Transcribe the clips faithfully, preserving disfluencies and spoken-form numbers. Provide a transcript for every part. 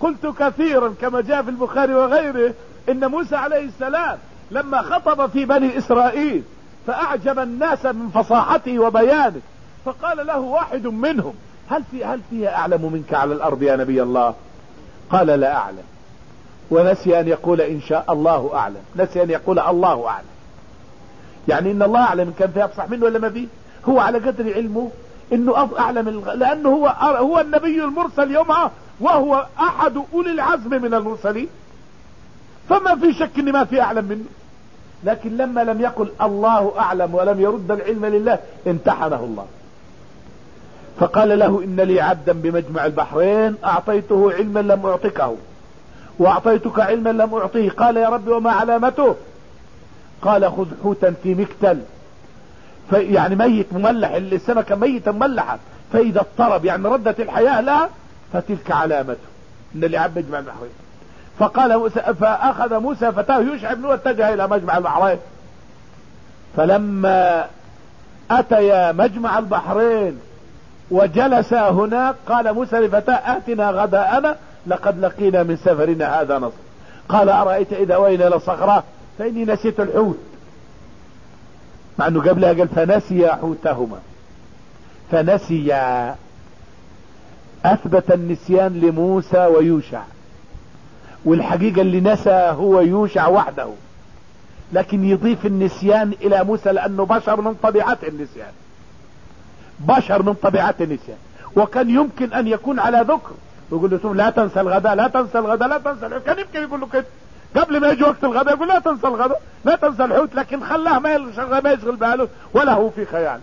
قلت كثيرا كما جاء في البخاري وغيره ان موسى عليه السلام لما خطب في بني اسرائيل فاعجب الناس من فصاحته وبيانه، فقال له واحد منهم هل في هل فيها اعلم منك على الارض يا نبي الله؟ قال لا اعلم، ونسي ان يقول ان شاء الله اعلم، نسي ان يقول الله اعلم، يعني ان الله اعلم كان فيه افصح منه ولا ما فيه؟ هو على قدر علمه انه اعلم الغ... لانه هو هو النبي المرسل يومها وهو احد اولي العزم من المرسلين، فما في شك ان ما في اعلم منه. لكن لما لم يقل الله اعلم ولم يرد العلم لله امتحنه الله، فقال له ان لي عبدا بمجمع البحرين اعطيته علما لم اعطكه واعطيتك علما لم اعطيه. قال يا رب وما علامته؟ قال خذ حوتا في مكتل، يعني ميت مملح، السمكة ميتة مملحة، فاذا اضطرب يعني ردت الحياة لها فتلك علامته ان لي عبد مجمع البحرين. فقال موسى فاخذ موسى فتاه يوشع بن واتجه الى مجمع البحرين. فلما اتيا مجمع البحرين وجلسا هناك قال موسى لفتاه اتنا غداءنا لقد لقينا من سفرنا هذا نصب. قال ارايت اذا وينا لصخرة فاني نسيت الحوت، مع انه قبلها قال فنسي حوتهما. فنسي، اثبت النسيان لموسى ويوشع، والحقيقة اللي نسى هو يوشع وحده، لكن يضيف النسيان الى موسى لانه بشر من طبيعة النسيان، بشر من طبيعة النسيان، وكان يمكن ان يكون على ذكر ويقول له لا تنسى الغداء لا تنسى الغداء لا تنسى الحوت، كان يمكن يقول له كده قبل ما يجي وقت الغداء يقول لا تنسى الغداء لا تنسى الحوت، لكن خلاه ما يشغل, ما يشغل باله ولا هو في خيال.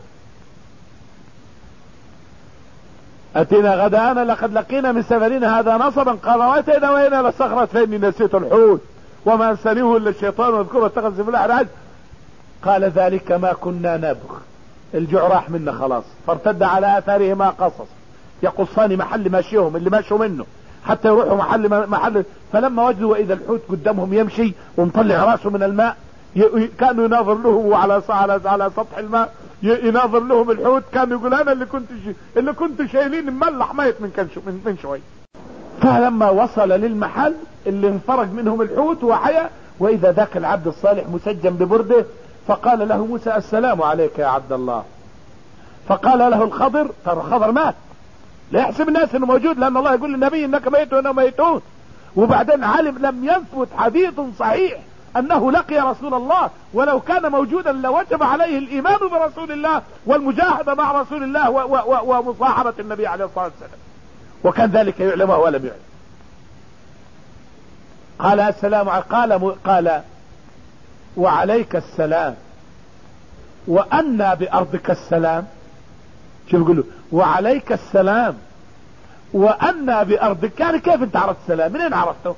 اتينا غداءنا لقد لقينا من سفرنا هذا نصبا. قال واتينا وين لصخرة فاني نسيت الحوت وما انسانيه الا الشيطان واذكره اتخذ في الله عاد. قال ذلك ما كنا نبغ، الجوع راح منا خلاص. فارتد على اثارهما قصص يقصان محل ماشيهم اللي ماشوا منه حتى يروحوا محل محل. فلما وجدوا واذا الحوت قدامهم يمشي ومطلع راسه من الماء، كانوا يناظر له على على على سطح الماء، يناظر لهم الحوت، كان يقول انا اللي كنت اللي كنت شايلين مملح ميت من كان من, من شوي. فلما وصل للمحل اللي انفرج منهم الحوت وحيا واذا ذاك العبد الصالح مسجن ببرده، فقال له موسى السلام عليك يا عبد الله. فقال له الخضر، ترى الخضر مات، لا يحسب الناس انه موجود لان الله يقول للنبي انك ميت وانا ميتون. وبعدين علم لم يثبت حديث صحيح انه لقي رسول الله، ولو كان موجودا لوجب عليه الايمان برسول الله والمجاهدة مع رسول الله ومصاحبة النبي عليه الصلاة والسلام، وكان ذلك يعلمه ولم يعلم. قال السلام قال قال وعليك السلام وأنا بأرضك السلام. شوف يقول له وعليك السلام وأنا بأرضك، يعني كيف انت عرفت السلام؟ منين عرفته؟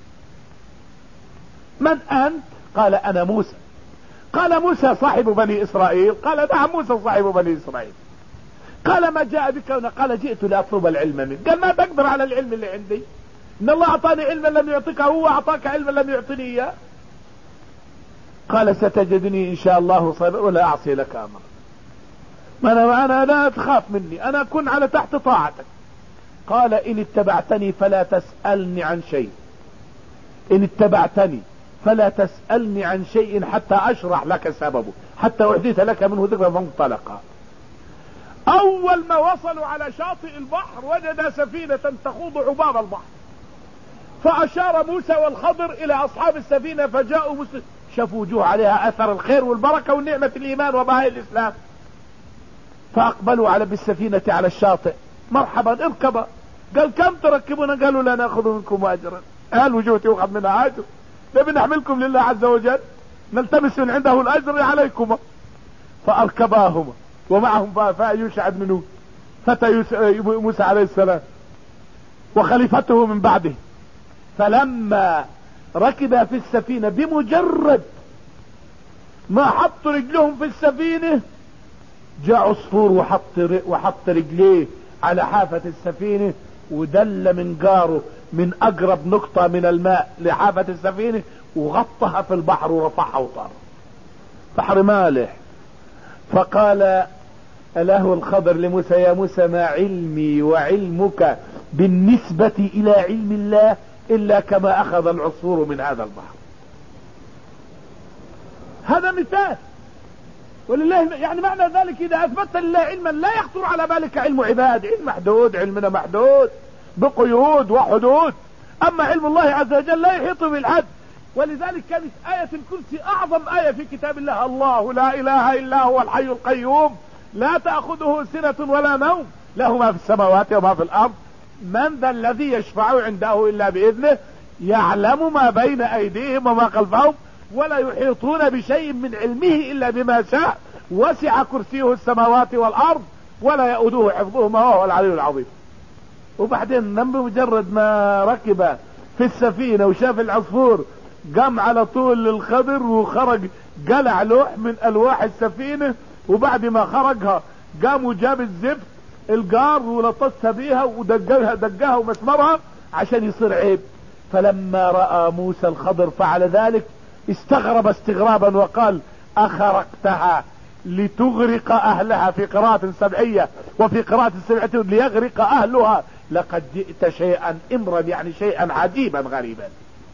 من أنت؟ قال أنا موسى. قال موسى صاحب بني إسرائيل؟ قال نعم موسى صاحب بني إسرائيل. قال ما جاء بك هنا؟ قال جئت لأطلب العلم منك. قال ما تقدر على العلم اللي عندي، إن الله أعطاني علما لم يعطيك، هو أعطاك علما لم يعطني إياه. قال ستجدني إن شاء الله صابرا ولا أعصي لك أمرا. ما أنا أنا لا تخاف مني، أنا أكون على تحت طاعتك. قال إن اتبعتني فلا تسألني عن شيء، إن اتبعتني فلا تسألني عن شيء حتى أشرح لك سببه، حتى أحدث لك منه ذكرا. فانطلقا. أول ما وصلوا على شاطئ البحر وجد سفينة تخوض عباب البحر، فأشار موسى والخضر إلى أصحاب السفينة فجاءوا مسلم، شافوا وجوه عليها أثر الخير والبركة والنعمة الإيمان وبهاء الإسلام، فأقبلوا على بالسفينة على الشاطئ. مرحبا اركبا. قال كم تركبون؟ قالوا لا نأخذ منكم أجرا. قال وجوه يأخذ منها أجر، نبي نحملكم لله عز وجل نلتمس من عنده الأجر عليكم. فأركباهما ومعهم فاء يوشع بن نون فتى موسى عليه السلام وخليفته من بعده. فلما ركب في السفينة بمجرد ما حط رجلهم في السفينة جاء عصفور وحط وحط رجليه على حافة السفينة ودل منقاره من اقرب نقطة من الماء لحافة السفينة وغطها في البحر ورفعها وطار. بحر مالح. فقال له الخضر لموسى يا موسى ما علمي وعلمك بالنسبة الى علم الله الا كما اخذ العصفور من هذا البحر. هذا مثال. ولله يعني معنى ذلك اذا اثبتت لله علما لا يخطر على بالك علم عباد، علم محدود، علمنا محدود بقيود وحدود. اما علم الله عز وجل لا يحيط بالحد. ولذلك كانت آية الكرسي اعظم آية في كتاب الله. الله لا اله الا هو الحي القيوم لا تأخذه سنة ولا نوم له ما في السماوات وما في الارض من ذا الذي يشفع عنده الا باذنه يعلم ما بين ايديهم وما خلفهم ولا يحيطون بشيء من علمه الا بما شاء وسع كرسيه السماوات والارض ولا يؤوده حفظهما وهو العلي العظيم. وبعدين بمجرد ما ركب في السفينة وشاف العصفور قام على طول للخضر وخرج قلع لوح من الواح السفينة، وبعد ما خرجها قام وجاب الزفت القار ولطسها بيها ودقها دقها ومسمرها عشان يصير عيب. فلما رأى موسى الخضر فعل ذلك استغرب استغرابا وقال أخرقتها لتغرق أهلها في قراءة سبعية وفي قراءة سبعية ليغرق أهلها لقد جئت شيئا امرا يعني شيئا عجيبا غريبا.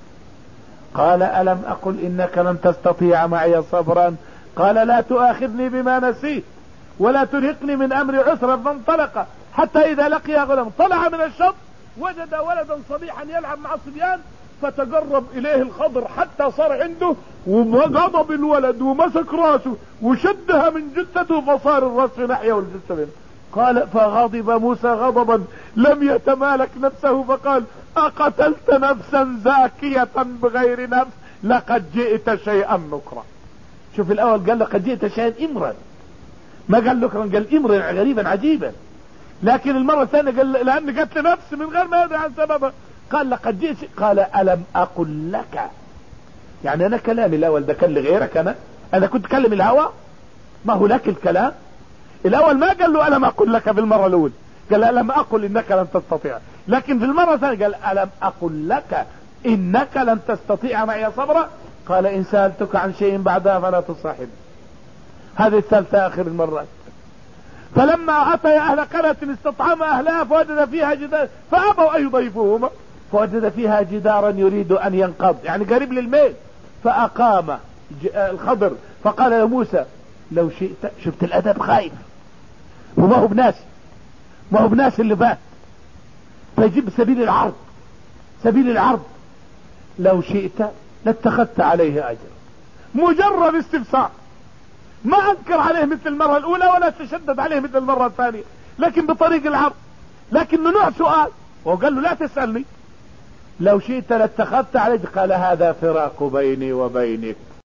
قال ألم أقل إنك لن تستطيع معي صبرا قال لا تؤاخذني بما نسيت ولا ترهقني من أمر عسرا. فانطلق حتى إذا لقي غلام طلع من الشط وجد ولدا صبيحا يلعب مع الصبيان فتقرب إليه الخضر حتى صار عنده وغضب الولد ومسك راسه وشدها من جثته فصار الراس في ناحية والجثة منه. قال فغضب موسى غضبا لم يتمالك نفسه فقال أقتلت نفسا زاكية بغير نفس لقد جئت شيئا نكرا. شوف الأول قال لقد جئت شيئا إمرا ما قال نكرا، قال إمرا غريبا عجيبا. لكن المرة الثانية قال لأن قتل نفس من غير ما يدري عن سببه قال لقد جئت. قال ألم أقل لك يعني أنا كلامي الأول ده كان لغيرك، أنا أنا كنت أكلم الهوى ما هو لك الكلام. الأول ما قال له ألم أقل لك في المرة الأولى، قال ألم أقل إنك لن تستطيع. لكن في المرة الثانية قال ألم أقل لك إنك لن تستطيع معي صبرا قال إن سألتك عن شيء بعدها فلا تصاحب. هذه الثالثة آخر المرات. فلما أتى أهل قرية استطعم أهلها فوجد فيها جدار فأبوا أن يضيفوهما فوجد فيها جدارا يريد أن ينقض يعني قريب للميل فأقام الخضر فقال يا موسى لو شئت. شفت الأدب خايف وما هو بناس ما هو بناس اللي فات فيجيب سبيل العرض سبيل العرض لو شئت لاتخذت عليه أجر. مجرد استفسار ما أنكر عليه مثل المرة الأولى ولا تشدد عليه مثل المرة الثانية لكن بطريق العرض. لكن نوع سؤال وقال له لا تسألني لو شئت لاتخذت عليه. قال هذا فراق بيني وبينك